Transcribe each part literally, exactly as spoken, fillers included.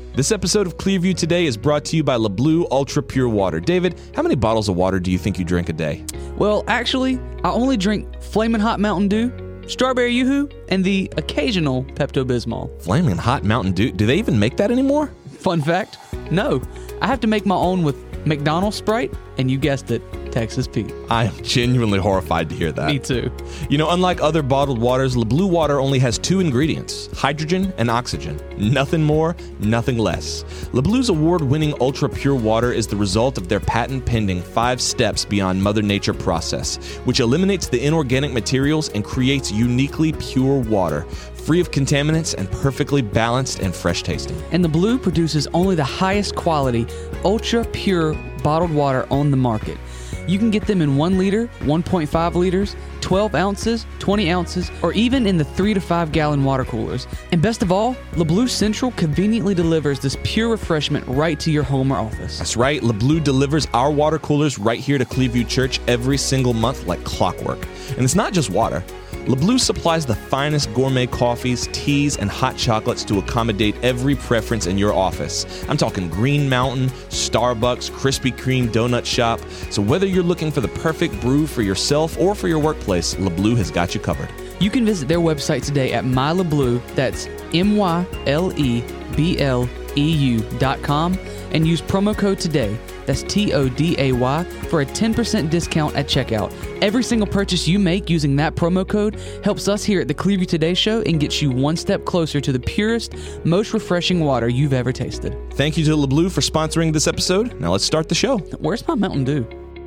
This episode of Clearview Today is brought to you by LeBlue Ultra Pure Water. David, how many bottles of water do you think you drink a day? Well, actually, I only drink Flamin' Hot Mountain Dew, Strawberry Yoo-Hoo, and the occasional Pepto-Bismol. Flaming Hot Mountain Dew? Do they even make that anymore? Fun fact, no. I have to make my own with McDonald's Sprite, and you guessed it, Texas Pete. I am genuinely horrified to hear that. Me too. You know, unlike other bottled waters, LeBlue water only has two ingredients, hydrogen and oxygen. Nothing more, nothing less. LeBlue's award-winning ultra-pure water is the result of their patent-pending five steps beyond Mother Nature process, which eliminates the inorganic materials and creates uniquely pure water, free of contaminants and perfectly balanced and fresh tasting. And the Blue produces only the highest quality, ultra-pure bottled water on the market. You can get them in one liter, one point five liters, twelve ounces, twenty ounces, or even in the three to five gallon water coolers. And best of all, LeBlue Central conveniently delivers this pure refreshment right to your home or office. That's right, LeBlue delivers our water coolers right here to Clearview Church every single month like clockwork. And it's not just water. LeBlue supplies the finest gourmet coffees, teas, and hot chocolates to accommodate every preference in your office. I'm talking Green Mountain, Starbucks, Krispy Kreme donut shop. So whether you're looking for the perfect brew for yourself or for your workplace, LeBlue has got you covered. You can visit their website today at MyLeBlue, that's M Y L E B L E U dot com, and use promo code TODAY, that's T O D A Y, for a ten percent discount at checkout. Every single purchase you make using that promo code helps us here at the Clearview Today Show and gets you one step closer to the purest, most refreshing water you've ever tasted. Thank you to LeBlue for sponsoring this episode. Now let's start the show. Where's my Mountain Dew?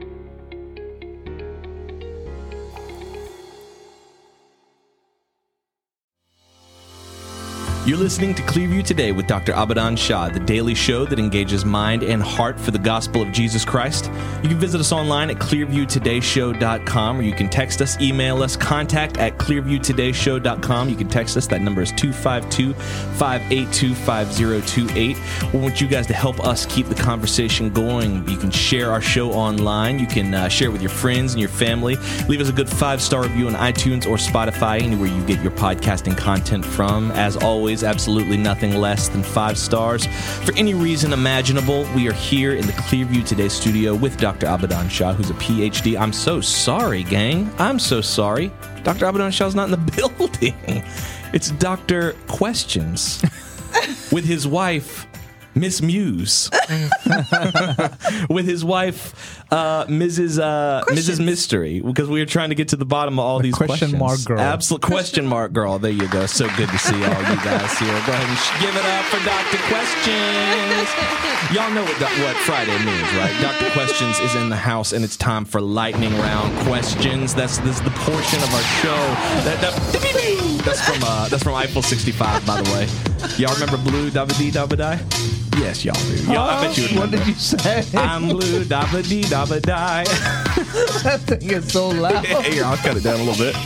You're listening to Clearview Today with Doctor Abadan Shah, the daily show that engages mind and heart for the gospel of Jesus Christ. You can visit us online at clearview today show dot com, or you can text us, email us, contact at clearview today show dot com. You can text us. That number is two five two, five eight two, five zero two eight. We want you guys to help us keep the conversation going. You can share our show online. You can uh, share it with your friends and your family. Leave us a good five-star review on iTunes or Spotify, anywhere you get your podcasting content from. As always, absolutely nothing less than five stars. For any reason imaginable, we are here in the Clearview Today studio with Doctor Abadan Shah, who's a P H D. I'm so sorry, gang. I'm so sorry. Doctor Abadan Shah's not in the building. It's Doctor Questions with his wife, Miss Muse. With his wife, uh, Missus Uh, Missus Mystery, because we were trying to get to the bottom of all the these question questions. Mark girl. Absolute question mark girl. There you go. So good to see all you guys here. Go ahead and sh- give it up for Doctor Questions. Y'all know what, what Friday means, right? Doctor Questions is in the house, and it's time for lightning round questions. That's this is the portion of our show that, that that's from uh, that's from Eiffel sixty-five, by the way. Y'all remember Blue Dabba Dee Dabba Die? Yes, y'all do. Y'all, I bet you remember. What did you say? I'm Blue Dabba Dee Dabba Die. That thing is so loud. Here, I'll cut it down a little bit.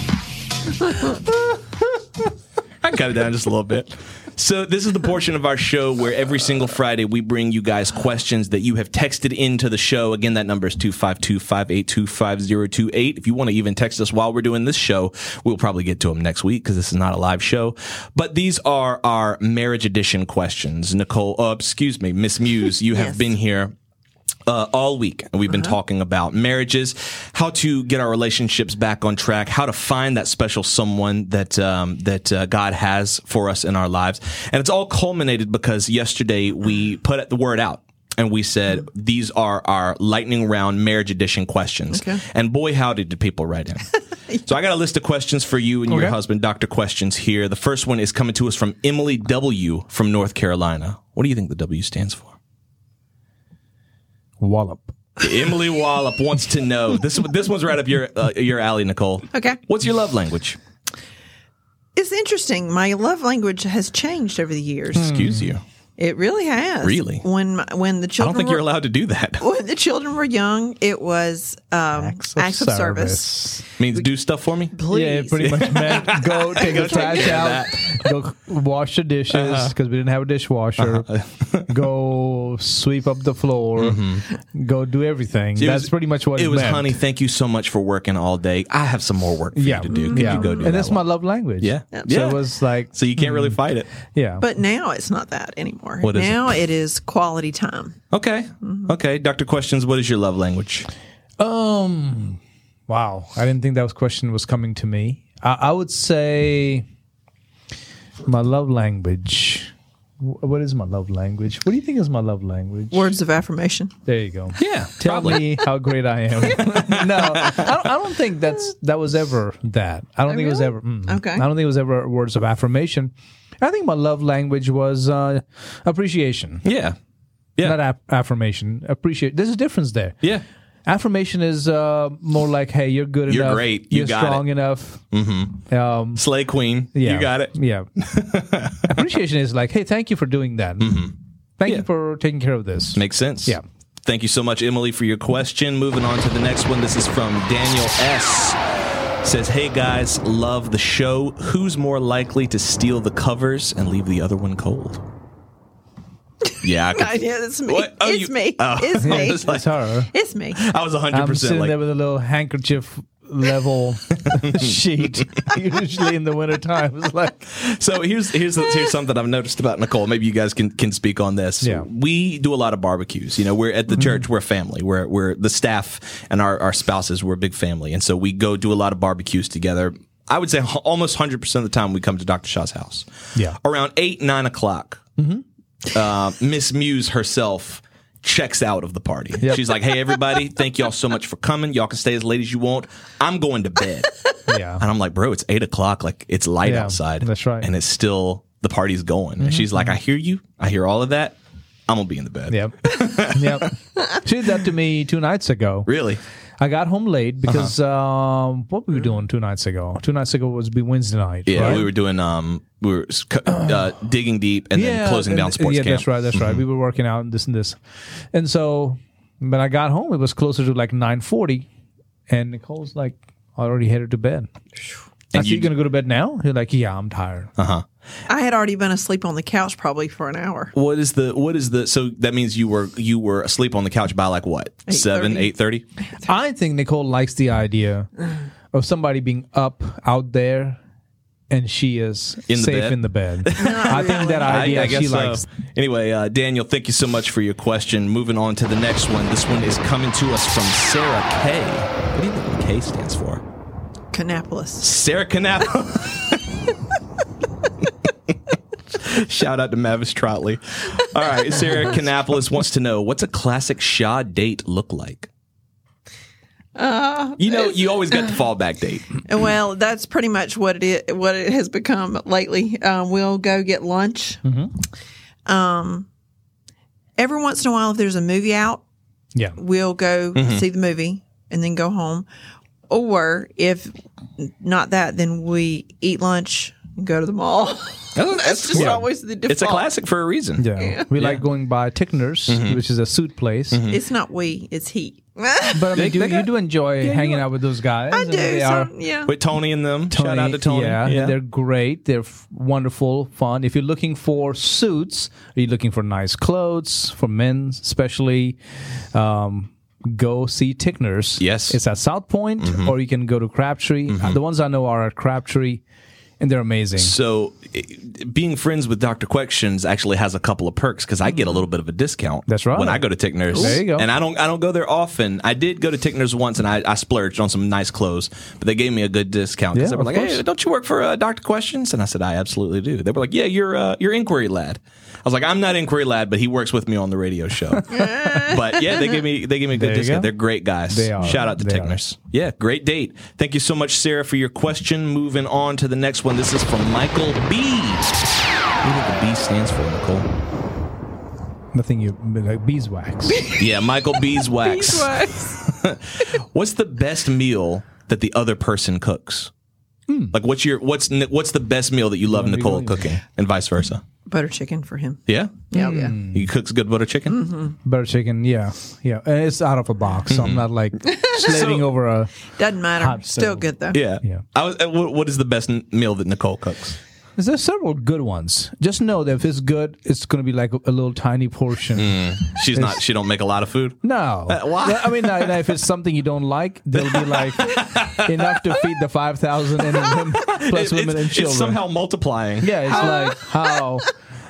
I cut it down just a little bit. So this is the portion of our show where every single Friday we bring you guys questions that you have texted into the show. Again, that number is two five two, five eight two, five zero two eight. If you want to even text us while we're doing this show, we'll probably get to them next week because this is not a live show. But these are our marriage edition questions. Nicole, uh, excuse me, Miss Muse, you have Yes. been here Uh, all week, and we've been Uh-huh. talking about marriages, how to get our relationships back on track, how to find that special someone that um, that uh, God has for us in our lives, and it's all culminated because yesterday we put the word out and we said these are our lightning round marriage edition questions, Okay. and boy howdy did people write in. So I got a list of questions for you and your Okay. husband, Doctor Questions here. The first one is coming to us from Emily W. from North Carolina. What do you think the W stands for? Wallop. Emily Wallop wants to know. This this one's right up your uh, your alley, Nicole. Okay. What's your love language? It's interesting. My love language has changed over the years. Excuse you. It really has. Really? When my, when the I children don't think were, you're allowed to do that. when the children were young, it was um, Acts acts, of of, service. Means do stuff for me. Please. Yeah, it pretty much meant go take Go the take trash care of out, go wash the dishes because we didn't have a dishwasher, go sweep up the floor, go do everything. It That's was- pretty much what it, It was, meant. honey, thank you so much for working all day. I have some more work for Yeah, you to do. Could yeah. you go do and that that's one? my love language. Yeah. So Yeah. it was like, So you can't really fight it. yeah. But now it's not that anymore. anymore. What is now it is quality time. Okay. Mm-hmm. Okay. Doctor Questions, what is your love language? Um, wow. I didn't think that was question was coming to me. I, I would say my love language. Wh- What is my love language? What do you think is my love language? Words of affirmation. There you go. Yeah. Tell probably. me how great I am. no, I don't, I don't think that's that was ever that. I don't Oh, think it was really? ever. mm. Okay. I don't think it was ever words of affirmation. I think my love language was uh, appreciation, Yeah. Yeah. not ap- affirmation. Appreciate. There's a difference there. yeah. Affirmation is uh, more like, "Hey, you're good You're enough. great. You You're got strong enough." Mm-hmm. Um, Slay Queen. yeah, You got it. Yeah. Appreciation is like, "Hey, thank you for doing that. Thank Yeah. you for taking care of this." Makes sense. Yeah. Thank you so much, Emily, for your question. Moving on to the next one. This is from Daniel S. Says, hey guys, love the show. Who's more likely to steal the covers and leave the other one cold? Yeah, I could, Yeah, it's me. What? Oh, it's you- me. oh. It's I me. was like- It's her. It's me. I was one hundred I'm percent sitting like, there with a little handkerchief level sheet, usually in the wintertime. It's like, so here's here's here's something I've noticed about Nicole. Maybe you guys can can speak on this. Yeah. We do a lot of barbecues. You know, we're at the church. We're a family. We're we're the staff and our our spouses. We're a big family, and so we go do a lot of barbecues together. I would say h- almost one hundred percent of the time we come to Doctor Shaw's house. Yeah. Around eight nine o'clock, uh, Miss Muse herself checks out of the party. Yep. She's like, "Hey everybody, thank y'all so much for coming. Y'all can stay as late as you want. I'm going to bed." yeah. And I'm like, bro, it's eight o'clock. Like, it's light Yeah, outside. that's right. And it's still, the party's going. And she's like, I hear you. I hear all of that. I'm going to be in the bed. Yep. Yep. She did that to me two nights ago. Really? I got home late because Uh-huh. um, what were we doing two nights ago? Two nights ago was be Wednesday night. Yeah. right? We were doing, um, we were uh, digging deep and then closing down and- sports yeah, camp. that's right. That's right. We were working out and this and this, and so when I got home, it was closer to like nine forty, and Nicole's like already headed to bed. I said, you- "You gonna go to bed now?" You're like, "Yeah, I'm tired." Uh huh. I had already been asleep on the couch probably for an hour. What is the, what is the, so that means you were, you were asleep on the couch by like what? Seven, eight thirty? I think Nicole likes the idea of somebody being up out there, and she is In the safe bed? in the bed. I think that I, idea I guess she so. likes. Anyway, uh, Daniel, thank you so much for your question. Moving on to the next one. This one is coming to us from Sarah K. What do you think the K stands for? Canapolis. Sarah Canapple. Shout out to Mavis Trotley. All right, Sarah Canapolis wants to know, what's a classic Shaw date look like? Uh, you know, you always got the fallback date. And well, that's pretty much what it is, what it has become lately. Um, we'll go get lunch. Um, every once in a while, if there's a movie out, Yeah. we'll go see the movie and then go home. Or if not that, then we eat lunch and go to the mall. That's just yeah. always the default. It's a classic for a reason. Yeah. We like going by Tickner's, which is a suit place. It's not we, it's he. But I mean, They- do, they you got- do enjoy hanging out with those guys? I and do. They So, are yeah. With Tony and them. Shout out to Tony. Yeah, they're great. They're f- wonderful, fun. If you're looking for suits, are you looking for nice clothes for men, especially? Um, go see Tickner's. Yes. It's at South Point, or you can go to Crabtree. Uh, the ones I know are at Crabtree, and they're amazing. So, i- being friends with Doctor Questions actually has a couple of perks because I get a little bit of a discount. That's right. When I go to Tickner's, There you go. and I don't, I don't go there often. I did go to Tickner's once, and I, I splurged on some nice clothes, but they gave me a good discount because Yeah, they were of like, course. "Hey, don't you work for uh, Doctor Questions?" And I said, "I absolutely do." They were like, "Yeah, you're, uh, you're Inquiry Lad." I was like, "I'm not Inquiry Lad, but he works with me on the radio show." But yeah, they give me, they give me a good There you discount. go. They're great guys. They are. Shout out to They Tickner's. Yeah, great date. Thank you so much, Sarah, for your question. Moving on to the next one. This is from Michael B. What do you think the B stands for, Nicole? Nothing you like beeswax. Yeah, Michael Beeswax. Beeswax. What's the best meal that the other person cooks? Like, what's your what's what's the best meal that you love What are we Nicole going cooking, and vice versa? Butter chicken for him. Yeah, Yeah, yeah. he cooks good butter chicken. Butter chicken, yeah, yeah. And it's out of a box, so I'm not like slaving So- over a. Doesn't matter. Hot Still stove. good though. Yeah, Yeah. I was, uh, what what is the best n- meal that Nicole cooks? There's several good ones. Just know that if it's good, it's going to be like a, a little tiny portion. She's not. She don't make a lot of food. No. Uh, why? Yeah, I mean, uh, if it's something you don't like, there'll be like enough to feed the five thousand and then plus It- women it's, and children. it's somehow multiplying. yeah, it's like how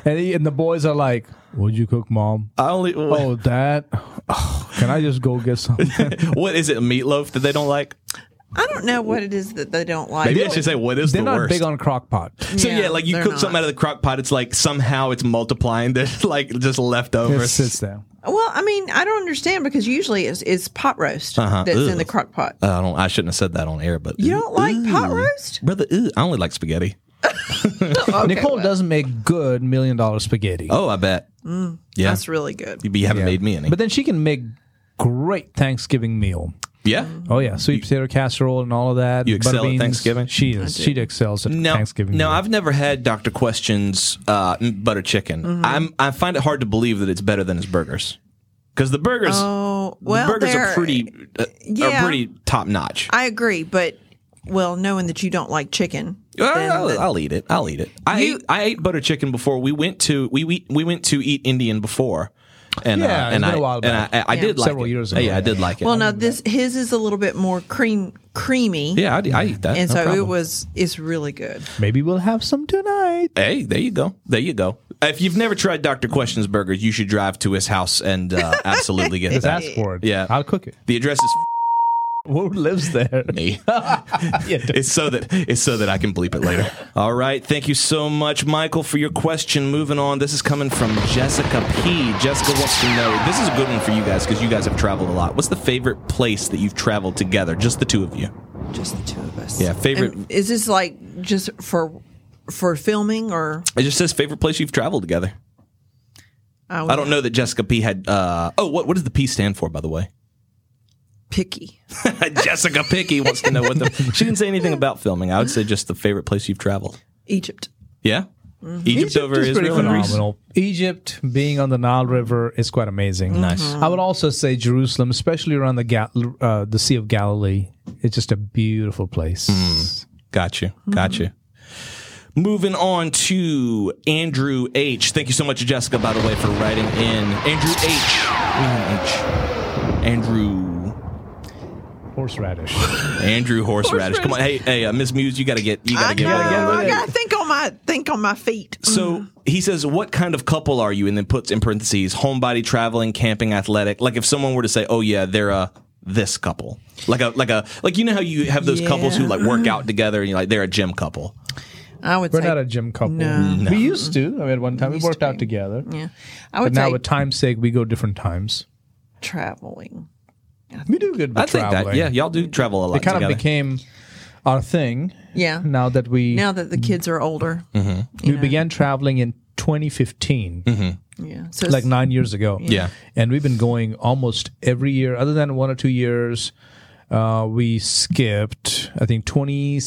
And, he, and the boys are like, "What'd you cook, Mom?" I only. Oh, Dad. Oh, can I just go get something? What is it? A meatloaf that they don't like? I don't know what it is that they don't like. Maybe I should say, what is They're the not worst? big on crock pot. So yeah, Yeah, like you they're cook not. something out of the crock pot, it's like somehow it's multiplying. There's like just It leftovers. sits there. Well, I mean, I don't understand because usually it's, it's pot roast Uh-huh. that's Ugh. in the crock pot. Uh, I don't. I shouldn't have said that on air, but You don't like pot Ooh. roast? brother. Ooh, I only like spaghetti. Okay, Nicole well, doesn't make good million dollar spaghetti. Oh, I bet. yeah, That's really good. you haven't Yeah. made me any. But then she can make great Thanksgiving meal. yeah. Oh yeah, sweet potato casserole and all of that. You butter excel at beans. Thanksgiving? She is. She excels at No, Thanksgiving. no, meal. I've never had Doctor Question's uh, butter chicken. Mm-hmm. I'm. I find it hard to believe that it's better than his burgers, because the burgers, Oh, well, the burgers are they're- pretty, uh, yeah. are pretty top notch. I agree, but well, knowing that you don't like chicken, then I'll, the- I'll eat it. I'll eat it. I You- ate, I ate butter chicken before. We went to we we, we went to eat Indian before, and Yeah, uh, it's and been I a while and back. I, I, I Yeah. did like Several it. years ago, Yeah, I yeah. did like it. well, now this his is a little bit more cream creamy, yeah, I, I eat that. and no so it problem. was it's really good. Maybe we'll have some tonight. Hey, there you go. There you go. If you've never tried Doctor Question's burgers, you should drive to his house and uh, absolutely get Just that. ask for it. Yeah. I'll cook it. The address is Who lives there? me. Yeah, It's so that it's so that I can bleep it later. All right, thank you so much, Michael, for your question. Moving on, this is coming from Jessica P. Jessica wants to know. This is a good one for you guys because you guys have traveled a lot. What's the favorite place that you've traveled together, just the two of you? Just the two of us. Yeah, favorite- And is this like just for for filming or? It just says favorite place you've traveled together. Oh, I don't know that Jessica P had. Uh, oh, what what does the P stand for, by the way? Picky. Jessica Picky wants to know what the. She didn't say anything about filming. I would say just the favorite place you've traveled. Egypt. Yeah, Egypt, over is pretty Israel and Greece. phenomenal. Egypt, being on the Nile River, is quite amazing. Nice. I would also say Jerusalem, especially around the Ga- uh, the Sea of Galilee. It's just a beautiful place. Got you. Got you. Moving on to Andrew H. Thank you so much, Jessica, by the way, for writing in. Andrew H. H. Andrew. Horseradish. Andrew Horseradish. Come on, hey, hey, uh, Miss Muse, you got to get, you got I to get know. with it. I gotta think on my think on my feet. So he says, "What kind of couple are you?" And then puts in parentheses, "Homebody, traveling, camping, athletic." Like if someone were to say, "Oh yeah, they're a this couple," like a like a like you know how you have those couples who like work out together and you're like they're a gym couple. I would We're say not a gym couple. No. We used to. I mean, at one time we Used worked to out be. together. yeah. I But would now, say with time's sake, we go different times. traveling. We do good with I think traveling. that yeah, y'all do travel a lot It kind together. of became our thing. Yeah. Now that we Now that the kids are older, Mm-hmm. we know. began traveling in twenty fifteen, yeah. So like it's- nine years ago. Yeah. And we've been going almost every year, other than one or two years. Uh, we skipped, I think, twenty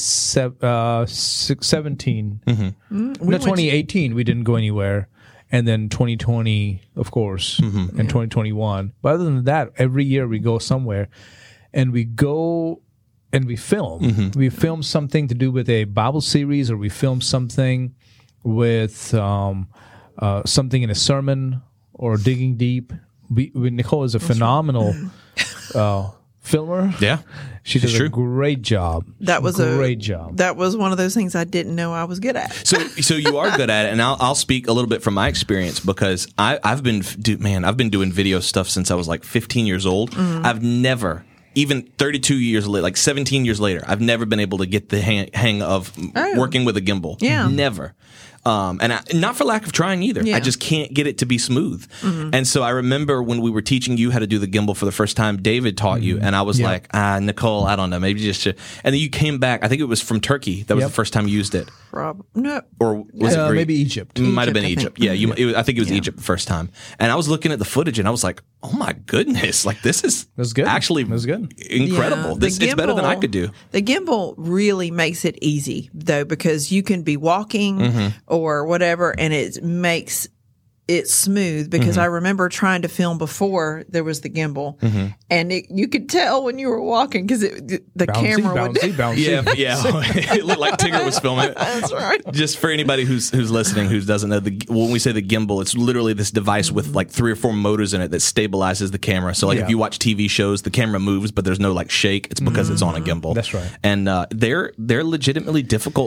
seventeen. Mm-hmm. No, twenty eighteen, we didn't go anywhere. And then twenty twenty, of course, Mm-hmm. and twenty twenty-one. But other than that, every year we go somewhere and we go and we film. Mm-hmm. We film something to do with a Bible series, or we film something with um, uh, something in a sermon or digging deep. We, we, Nicole is a phenomenal uh, filmer. yeah, She does It's a true. great job. that was a great job. That was one of those things I didn't know I was good at. So, so you are good at it, and I'll, I'll speak a little bit from my experience because I, I've been, dude, man, I've been doing video stuff since I was like fifteen years old. Mm-hmm. I've never, even thirty-two years later, like seventeen years later, I've never been able to get the hang, hang of Oh. working with a gimbal. Yeah. never. Um, and I, not for lack of trying either. Yeah. I just can't get it to be smooth. And so I remember when we were teaching you how to do the gimbal for the first time, David taught you, and I was like, ah, Nicole, I don't know, maybe just. Should. And then you came back. I think it was from Turkey. That was Yep. the first time you used it. Prob- no. Or was it Uh, Greek? maybe Egypt. It might have been Egypt, Egypt. I think. Yeah, you, it was, I think it was Egypt the first time. And I was looking at the footage and I was like, oh my goodness, like this is That's good. actually That's good. incredible. Yeah, the this it's better than I gimbal- could do. The gimbal really makes it easy though, because you can be walking Mm-hmm. or whatever, and it makes it smooth. Because Mm-hmm. I remember trying to film before there was the gimbal, Mm-hmm. and it, you could tell when you were walking because the, the Bouncy, camera bouncy, would. bouncy. Yeah, yeah. It looked like Tigger was filming it. That's right. Just for anybody who's who's listening who doesn't know, the when we say the gimbal, it's literally this device with like three or four motors in it that stabilizes the camera. So like Yeah. if you watch T V shows, the camera moves, but there's no like shake. It's because it's on a gimbal. That's right. And uh, they're they're legitimately difficult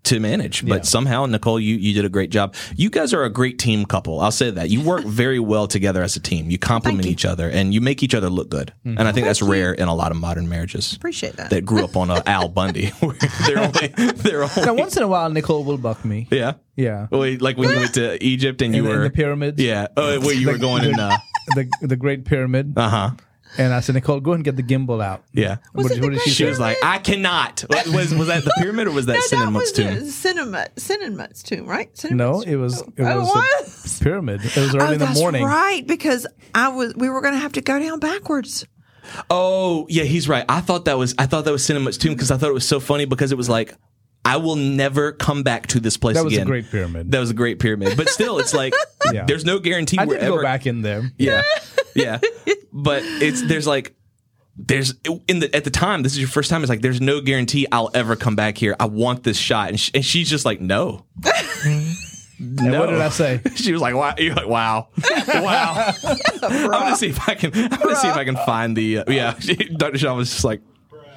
to manage. But Yeah. somehow, Nicole, you, you did a great job. You guys are a great team couple. I'll say that. You work very well together as a team. You complement you. each other, and you make each other look good. And I think that's rare in a lot of modern marriages Appreciate that. that grew up on a Al Bundy. Where they're only, they're only, Now, once in a while, Nicole will buck me. yeah. Yeah. Wait, like when you went to Egypt and you In, were in the pyramids. Yeah. Oh, wait, you were going in. Uh The, the Great Pyramid. huh. And I said, Nicole, go ahead and get the gimbal out. Yeah. Was What, it the what did she Great She say? was like, I cannot. Was was that the pyramid or was that no, that Sinanmut's was tomb? the Sinanmut, Sinanmut's tomb, right? Sinanmut's No, tomb? it was it Oh, was it a was? pyramid. It was early Oh, in the that's morning. right, because I was we were going to have to go down backwards. Oh, yeah, he's right. I thought that was I thought that was Sinanmut's tomb because I thought it was so funny because it was like, I will never come back to this place That was again. a great pyramid. That was a great pyramid. But still, it's like Yeah. there's no guarantee I we're did ever go back in there. Yeah. Yeah. But it's there's like there's in the at the time this is your first time, it's like there's no guarantee I'll ever come back here. I want this shot. And, she, and she's just like, no. And what did I say? She was like, "Wow!" You're like, "Wow, wow." I'm gonna see if I can. I'm gonna see if I can find the. Uh, yeah, Doctor Shaw was just like,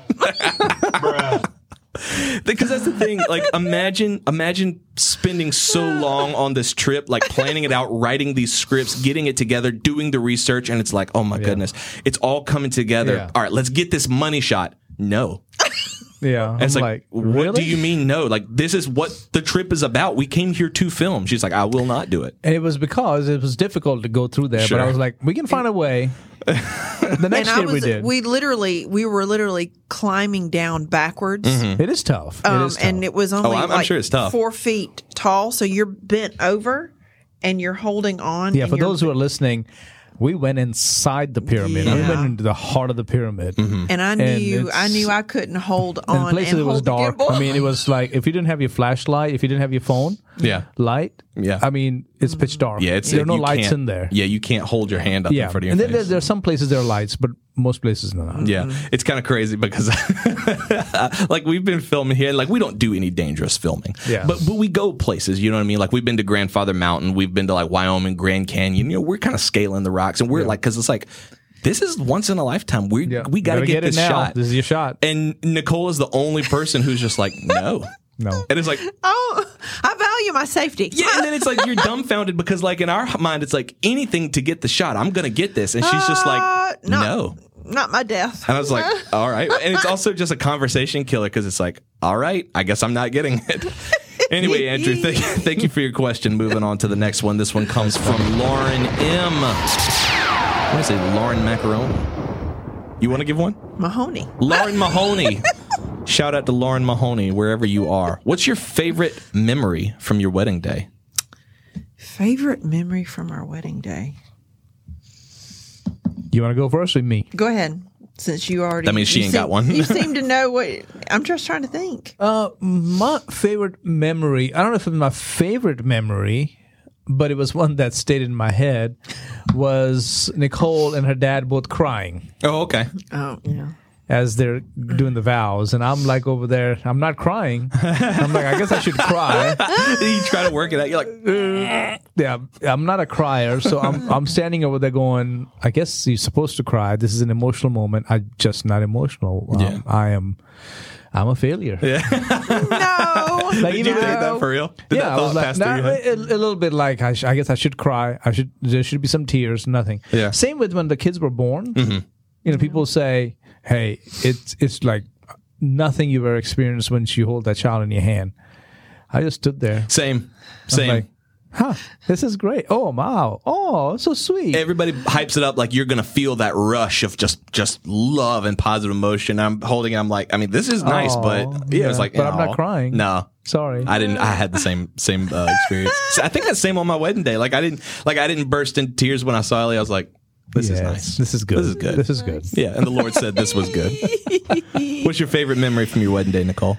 because that's the thing. Like, imagine, imagine spending so long on this trip, like planning it out, writing these scripts, getting it together, doing the research, and it's like, oh my goodness, it's all coming together. Yeah. All right, let's get this money shot. No. Yeah. I'm It's like, like, what really? do you mean no? Like, this is what the trip is about. We came here to film. She's like, I will not do it. And it was because it was difficult to go through there. Sure. But I was like, we can find a way. The next and I year was we did. we literally we were literally climbing down backwards. It is tough. Um, it is tough. and it was only Oh, I'm- I'm like sure it's tough. four feet tall, so you're bent over and you're holding on. yeah, and for you're- those who are listening, we went inside the pyramid. We Yeah. went into the heart of the pyramid. and I knew I it's- knew I couldn't hold And on places and it was hold the dark. gimbal. I mean, it was like if you didn't have your flashlight, if you didn't have your phone Yeah. light, Yeah. I mean, it's pitch dark. Yeah, it's there are no you lights can't- in there. Yeah, you can't hold your hand up Yeah, in front of your and then face. there, there are some places there are lights, but most places not. Yeah, it's kind of crazy because, like, we've been filming here, and like we don't do any dangerous filming. Yeah. but but we go places. You know what I mean? Like we've been to Grandfather Mountain, we've been to like Wyoming, Grand Canyon. You know, we're kind of scaling the rocks, and we're like, because it's like this is once in a lifetime. We Yeah. we got to Gotta get, it this now. shot. This is your shot. And Nicole is the only person who's just like, no, No. and it's like. oh, I value my safety. Yeah, and then it's like you're dumbfounded because, like, in our mind, it's like anything to get the shot. I'm gonna get this, and she's just Uh, like, no. no. Not my death. And I was like, all right. And it's also just a conversation killer because it's like, all right, I guess I'm not getting it. Anyway, Andrew, th- thank you for your question. Moving on to the next one. This one comes from Lauren M. I want to say Lauren Macaroni. You want to give one? Mahoney. Lauren Mahoney. Shout out to Lauren Mahoney, wherever you are. What's your favorite memory from your wedding day? Favorite memory from our wedding day. You want to go first with me? Go ahead. Since you already. That means she you ain't seem- got one. You seem to know what. I'm just trying to think. Uh, my favorite memory, I don't know if it's my favorite memory, but it was one that stayed in my head, was Nicole and her dad both crying Oh, okay. Oh, yeah. as they're doing the vows. And I'm like over there, I'm not crying. I'm like, I guess I should cry. You try to work it out. You're like, Yeah, I'm not a crier, so I'm I'm standing over there going, I guess you're supposed to cry. This is an emotional moment. I'm just not emotional. Um, Yeah. I am, I'm a failure. yeah. No. Like, Did you even- think that for real? Did yeah, that I thought was like, pass nah, through your head? a, a little bit like I, sh- I guess I should cry. I should. There should be some tears. Nothing. Yeah. Same with when the kids were born. Mm-hmm. You know, people say, "Hey, it's it's like nothing you've ever experienced when you hold that child in your hand." I just stood there, Same. I'm Same. like, "Huh, this is great. Oh wow, oh, so sweet." Everybody hypes it up like you're gonna feel that rush of just just love and positive emotion. I'm holding it. I'm like, I mean, this is nice, Aw, but yeah, it's yeah, like, but I'm not aw. crying. No, Sorry. I didn't. I had the same same uh, experience. So I think that's same on my wedding day. Like I didn't like I didn't burst into tears when I saw Ellie. I was like, this is Yes, nice. This is good. This is good. This is good. Yeah, and the Lord said this was good. What's your favorite memory from your wedding day, Nicole?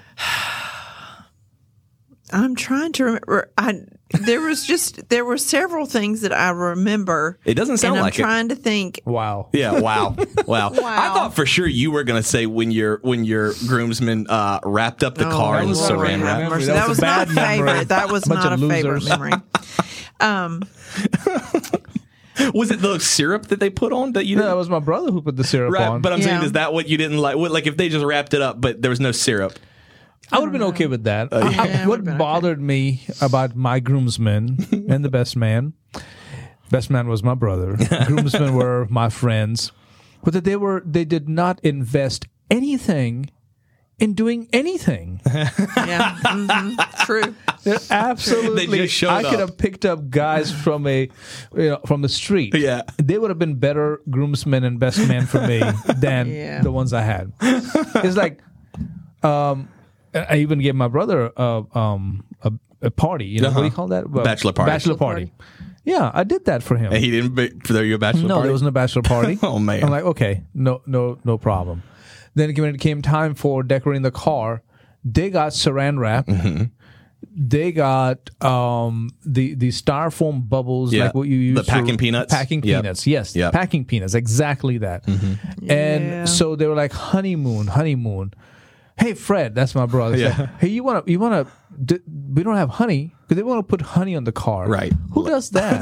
I'm trying to remember. I there was just there were several things that I remember. It doesn't sound and like I'm it. trying to think. Wow. Yeah, wow, wow. I thought for sure you were gonna say when your when your groomsman uh, wrapped up the Oh, car in the was a saran bad wrap. memory. That, That was, was a not bad a memory. favorite. That was Bunch not a of favorite losers. memory. Um, Was it the syrup that they put on that you No, didn't? that was my brother who put the syrup right, on. but I'm saying, Yeah. is that what you didn't like? What, like if they just wrapped it up, but there was no syrup? I would have been okay with that. Yeah, it I- would've what been okay. bothered me about my groomsmen and the best man, best man was my brother. Groomsmen were my friends, but that they were they did not invest anything in doing anything. Yeah, hmm true. They're absolutely. They just showed I could up. have picked up guys from a, you know, from the street. Yeah. They would have been better groomsmen and best men for me than Yeah. the ones I had. It's like, um, I even gave my brother a um a, a party. You know, what do you Uh-huh. call that? Well, Bachelor party. Bachelor party. Yeah, I did that for him. And he didn't be- throw you a bachelor no, party? there wasn't a bachelor party. Oh, man. I'm like, okay, no, no, no problem. Then when it came time for decorating the car, they got saran wrap. Mm-hmm. They got um, the the styrofoam bubbles, Yeah. like what you use The packing for- peanuts? Packing Yep. peanuts, yes, Yep. packing peanuts, exactly that. Mm-hmm. And Yeah. so they were like honeymoon, honeymoon. Hey Fred, that's my brother. Yeah. Like, hey, you want to? You want to? D- we don't have honey because they want to put honey on the car. Right. Who does that?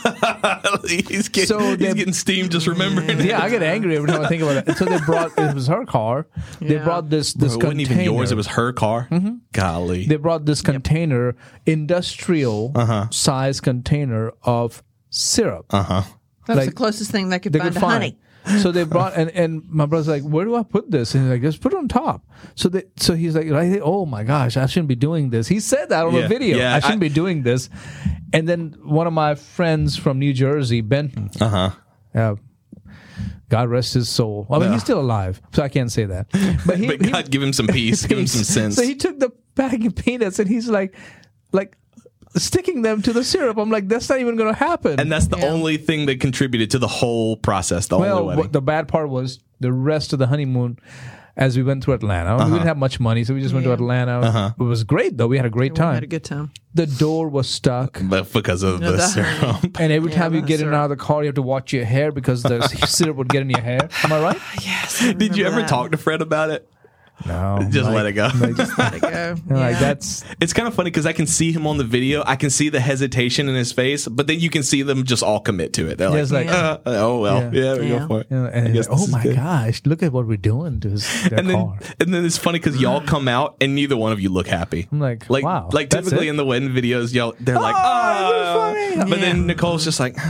he's getting, So he's they- getting steamed just remembering it. Yeah, I get angry every time I think about it. And so they brought it was her car. They Yeah. brought this Bro, this it wasn't container. even yours. It was her car. Golly. They brought this container, industrial Uh-huh. size container of syrup. Uh-huh. That's Like, the closest thing they could They find could to find. honey. So they brought and, and my brother's like, where do I put this? And he's like, just put it on top. So they so he's like, right, oh my gosh, I shouldn't be doing this. He said that on Yeah. a video. Yeah, I shouldn't I- be doing this. And then one of my friends from New Jersey, Benton, Uh-huh. uh, God rest his soul. I mean, Yeah. he's still alive, so I can't say that. But he, But he- God, give him some peace. Give him some sense. So he took the bag of peanuts and he's like, like sticking them to the syrup. I'm like, that's not even going to happen. and that's the Yeah. only thing that contributed to the whole process, the well, whole wedding. what the bad part was the rest of the honeymoon. As we went to Atlanta, we didn't have much money, so we just went to Yeah. Atlanta. Uh-huh. It was great though. We had a great We time. had a good time. The door was stuck. but because of No, the the syrup. And every Yeah, time you the get in and syrup. out of the car, you have to watch your hair because the syrup would get in your hair. Am I right? Yes. I Did you remember ever that. talk to Fred about it? No. Just like- let it go. like, just- Let it go. like Yeah. that's It's kind of funny because I can see him on the video. I can see the hesitation in his face, but then you can see them just all commit to it. They're like, it's like- uh, oh, well. Yeah. Yeah, we Yeah. go for it. you know, and I guess oh this is my good. gosh, look at what we're doing to his their And then, car. and then it's funny because y'all come out and neither one of you look happy. I'm like, like, wow, like that's typically it? in the wedding videos, y'all they're like, Oh, ah, it was funny. but Yeah. then Nicole's just like,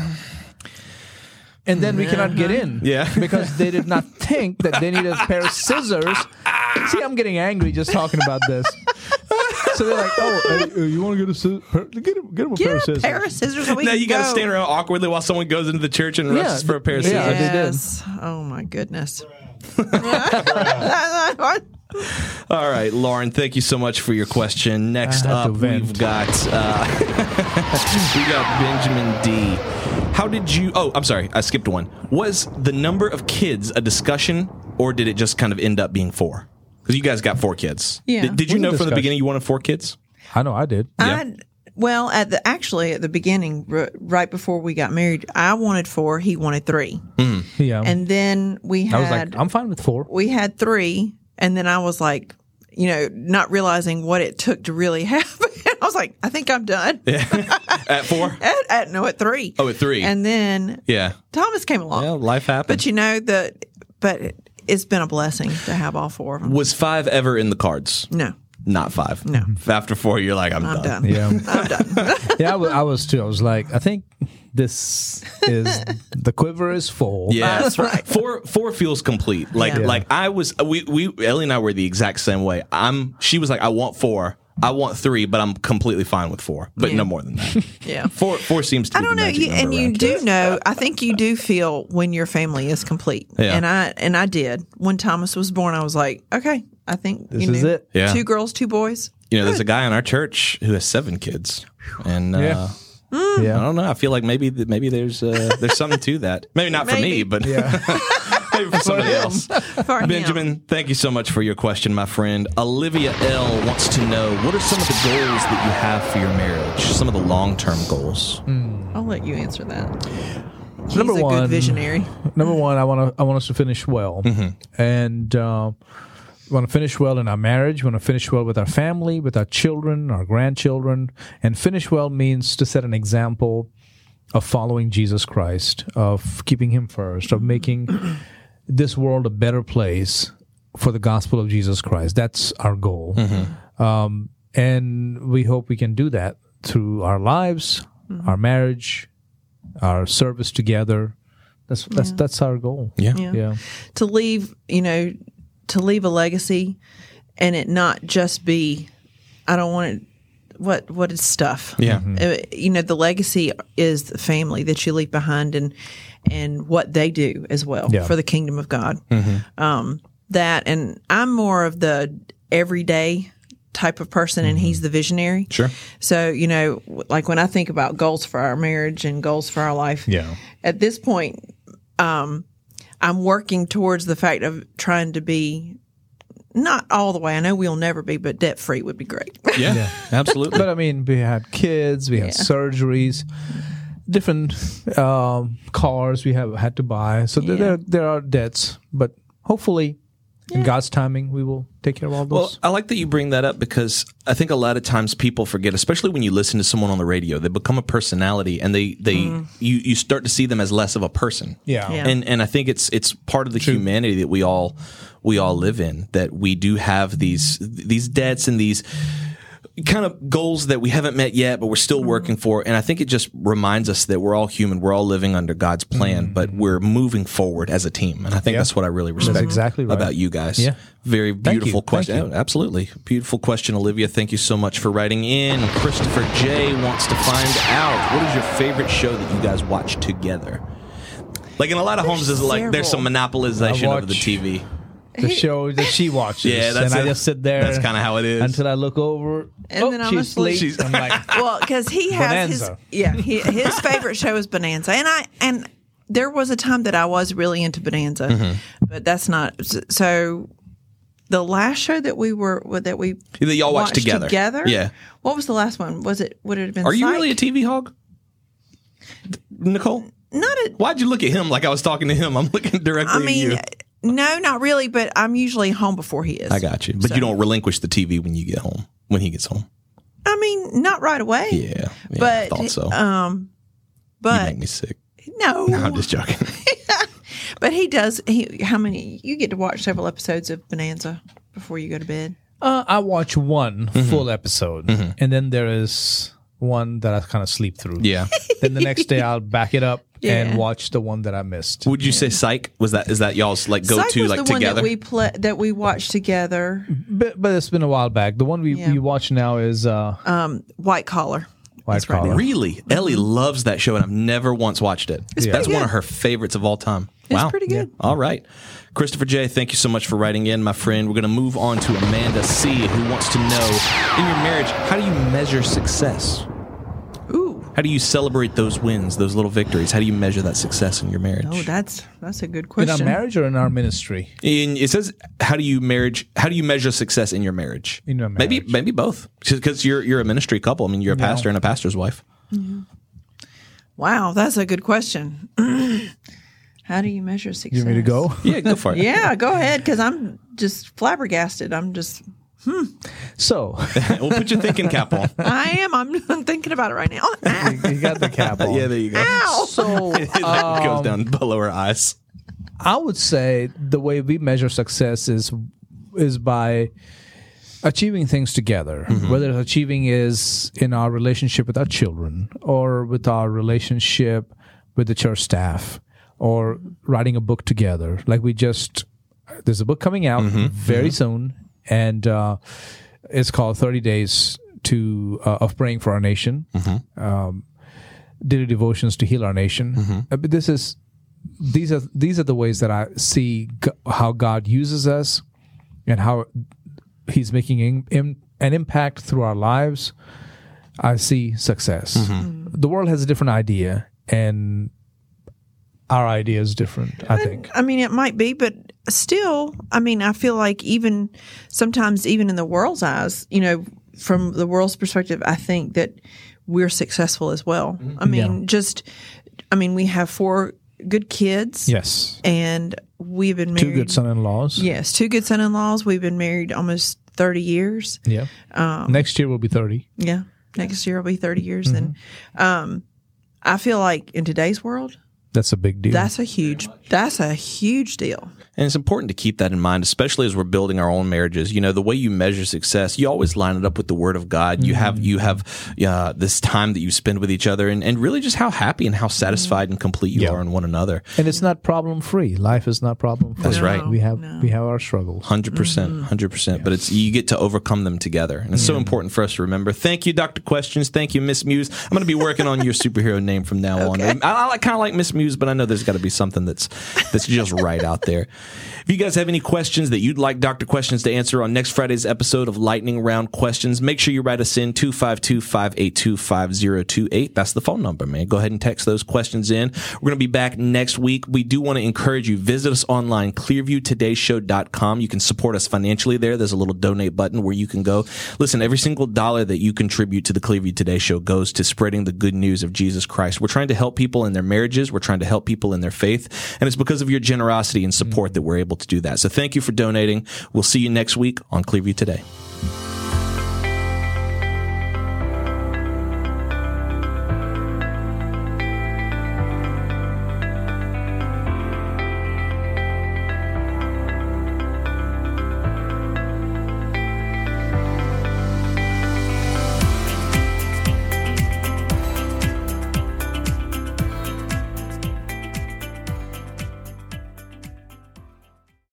And then we cannot get in. Yeah. Because they did not think that they needed a pair of scissors. See, I'm getting angry just talking about this. So they're like, oh, hey, uh, you want to get a scissors? Get him, get him a pair of Get a scissors. pair of scissors so we now can you got to go. stand around awkwardly while someone goes into the church and rushes Yeah. for a pair of Yeah. scissors. they did. Yes. Oh my goodness. All right, Lauren, thank you so much for your question. Next I had to up, vent. we've got uh, we got Benjamin D. How did you? Oh, I'm sorry, I skipped one. Was the number of kids a discussion, or did it just kind of end up being four? Because you guys got four kids. Yeah. Did, did you It was a know from the discussion. beginning you wanted four kids? I know I did. I well at the actually at the beginning r- right before we got married, I wanted four, he wanted three, Yeah. and then we I was had like, I'm fine with four. we had three, and then I was like, you know, not realizing what it took to really happen. I was like, I think I'm done. At four? At, at no, at three. Oh, at three. And then Yeah. Thomas came along. Well, life happens. But you know that, but it, it's been a blessing to have all four of them. Was five ever in the cards? No, Not five. No. After four, you're like, I'm, I'm done. done. Yeah. I'm done. Yeah, I was, I was too. I was like, I think this is the quiver is full. Yeah, That's right. Four four feels complete. Like Yeah. like I was we we Ellie and I were the exact same way. I'm she was like, I want four. I want three, but I'm completely fine with four. But Yeah. no more than that. Yeah. Four four seems to I be don't the know, magic you, and number you around do here. know. I think you do feel when your family is complete. Yeah. And I and I did when Thomas was born. I was like, okay, I think This you is know, it. Yeah. Two girls, two boys. You know, there's a guy in our church who has seven kids. And uh, Yeah. I Yeah. don't know. I feel like maybe th- maybe there's uh, there's something to that. Maybe not for me, Maybe. but Yeah. maybe for somebody else. For him. Benjamin, thank you so much for your question, my friend. Olivia L wants to know, what are some of the goals that you have for your marriage? Some of the long-term goals. I'll let you answer that. He's Number a one- good visionary. Number one, I want to I want us to finish well, and uh, we want to finish well in our marriage. We want to finish well with our family, with our children, our grandchildren, and finish well means to set an example of following Jesus Christ, of keeping Him first, of making this world a better place for the gospel of Jesus Christ. That's our goal. Mm-hmm. Um, and we hope we can do that through our lives, mm-hmm. our marriage, our service together. That's that's yeah. that's our goal. Yeah. yeah. Yeah. To leave, you know, to leave a legacy and it not just be, I don't want it, what what is stuff. Yeah. Mm-hmm. Uh, you know, the legacy is the family that you leave behind and and what they do as well yeah. for the kingdom of God. Mm-hmm. Um, that, and I'm more of the everyday type of person, and he's the visionary. Sure. So, you know, like when I think about goals for our marriage and goals for our life, Yeah. at this point, um, I'm working towards the fact of trying to be not all the way. I know we'll never be, but debt free would be great. Yeah, yeah. Absolutely. But I mean, we had kids, we had Yeah. surgeries, different um, cars we have had to buy. So Yeah. there there are debts, but hopefully, in God's timing, we will take care of all Well, those. I like that you bring that up because I think a lot of times people forget, especially when you listen to someone on the radio, they become a personality and they, they you, you start to see them as less of a person. Yeah. Yeah. And and I think it's it's part of the humanity that we all we all live in, that we do have these these debts and these kind of goals that we haven't met yet, but we're still working for. And I think it just reminds us that we're all human. We're all living under God's plan, mm-hmm. but we're moving forward as a team. And I think Yeah. that's what I really respect That's exactly right. about you guys. Yeah. Very Thank beautiful you. question. Thank you. Oh, absolutely. Beautiful question, Olivia. Thank you so much for writing in. Christopher J wants to find out, what is your favorite show that you guys watch together? Like in a lot of homes, there's like there's some monopolization I of the watch- T V. The show that she watches. Yeah, that's and I it. just sit there. That's kinda how it is. Until I look over. And oh, then I'm she's asleep. asleep. I'm like, Well, because he has his Bonanza. yeah, he, his favorite show is Bonanza, and I and there was a time that I was really into Bonanza, Mm-hmm. but that's not so. The last show that we were that we That y'all watched together. together, Yeah. What was the last one? Was it? Would it have been? Are you Psych? really a T V hog, Nicole? Not a. Why'd you look at him like I was talking to him? I'm looking directly I mean, at you. no, not really. But I'm usually home before he is. I got you. But So- you don't relinquish the T V when you get home, when he gets home. I mean, not right away. Yeah. yeah but I thought so. um, you but make me sick. no, No, I'm just joking. But he does. He how many? You get to watch several episodes of Bonanza before you go to bed. uh, I watch one Mm-hmm. full episode, and then there is one that I kind of sleep through. Yeah. Then the next day I'll back it up Yeah. and watch the one that I missed. Would you say Psych? Was that is that y'all's like go Psych to was like the one together? that we play that we watched together. But, but it's been a while back. The one we, Yeah. we watch now is uh, Um, White Collar. White That's right Collar. now. Really? Ellie loves that show, and I've never once watched it. It's Yeah. That's pretty one good. of her favorites of all time. It's wow. pretty good. All right. Christopher J, thank you so much for writing in, my friend. We're going to move on to Amanda C, who wants to know, in your marriage, how do you measure success? Ooh, How do you celebrate those wins, those little victories? How do you measure that success in your marriage? oh, that's that's a good in question. our marriage or in our ministry? In, it says, how do you marriage? How do you measure success in your marriage? In your Maybe marriage. maybe both, because you're you're a ministry couple. I mean, you're a Yeah. pastor and a pastor's wife. Wow, that's a good question. How do you measure success? You want me to go? Yeah, go for it. Yeah, go ahead, because I'm just flabbergasted. I'm just, So We'll put your thinking cap on. I am. I'm, I'm thinking about it right now. you got the cap on. Yeah, there you go. Ow! So It goes down below her eyes. I would say the way we measure success is is by achieving things together. Whether achieving is in our relationship with our children, or with our relationship with the church staff, or writing a book together. Like we just, there's a book coming out very soon, and uh, it's called thirty days to uh, of Praying for Our Nation. Um, daily devotions to heal our nation. Uh, But this is these are these are the ways that I see g- how God uses us, and how He's making in, in, an impact through our lives. I see success. The world has a different idea, and our idea is different, I think. I mean, it might be, but still, I mean, I feel like even sometimes, even in the world's eyes, you know, from the world's perspective, I think that we're successful as well. I mean, Yeah. just, I mean, we have four good kids. Yes. And we've been married. Two good son-in-laws. Yes, two good son-in-laws. We've been married almost thirty years. Yeah. Next year will be thirty. Yeah, next year will be thirty years. And um, I feel like in today's world, That's a big deal. That's a huge. That's a huge deal. And it's important to keep that in mind, especially as we're building our own marriages. You know, the way you measure success, you always line it up with the Word of God. You mm-hmm. have you have uh, this time that you spend with each other, and, and really just how happy and how satisfied and complete you yeah. are in one another. And it's not problem free. Life is not problem free. That's right. We have no. we have our struggles. Hundred percent, hundred percent. But it's you get to overcome them together, and it's mm-hmm. so important for us to remember. Thank you, Doctor Questions. Thank you, Miss Muse. I'm going to be working on your superhero name from now okay. on. I, I kind of like Miss Muse, but I know there's got to be something that's that's just right out there. If you guys have any questions that you'd like Doctor Questions to answer on next Friday's episode of Lightning Round Questions, make sure you write us in two five two, five eight two, five zero two eight. That's the phone number, man. Go ahead and text those questions in. We're going to be back next week. We do want to encourage you, visit us online, clearview today show dot com. You can support us financially there. There's a little donate button where you can go. Listen, every single dollar that you contribute to the Clearview Today Show goes to spreading the good news of Jesus Christ. We're trying to help people in their marriages. We're trying to help people in their faith. And it's because of your generosity and support that we're able to do that. So thank you for donating. We'll see you next week on Clearview Today.